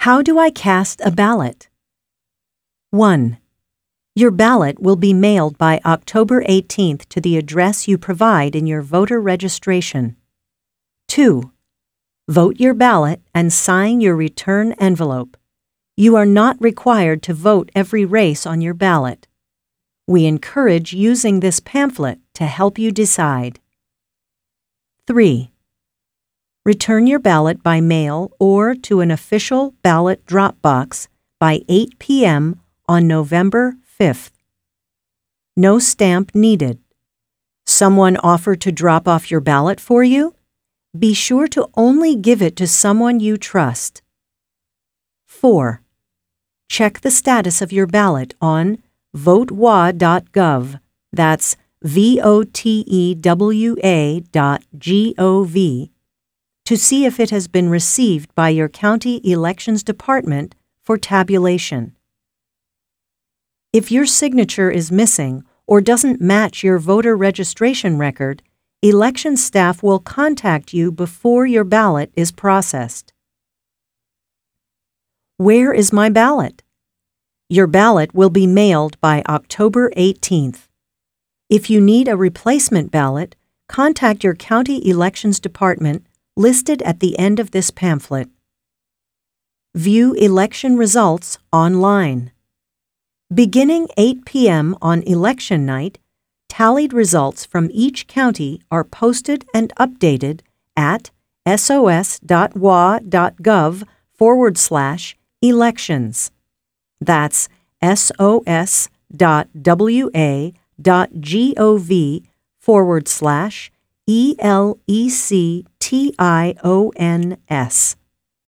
How do I cast a ballot? 1. Your ballot will be mailed by October 18th to the address you provide in your voter registration. 2. Vote your ballot and sign your return envelope. You are not required to vote every race on your ballot. We encourage using this pamphlet to help you decide. 3. Return your ballot by mail or to an official ballot drop box by 8 p.m. on November 5th. No stamp needed. Someone offered to drop off your ballot for you? Be sure to only give it to someone you trust. 4. Check the status of your ballot on votewa.gov. That's votewa.gov to see if it has been received by your county elections department for tabulation. If your signature is missing or doesn't match your voter registration record, election staff will contact you before your ballot is processed. Where is my ballot? Your ballot will be mailed by October 18th. If you need a replacement ballot, contact your county elections department listed at the end of this pamphlet. View election results online. Beginning 8 p.m. on election night, tallied results from each county are posted and updated at sos.wa.gov/elections. That's sos.wa.gov/ELECTIONS.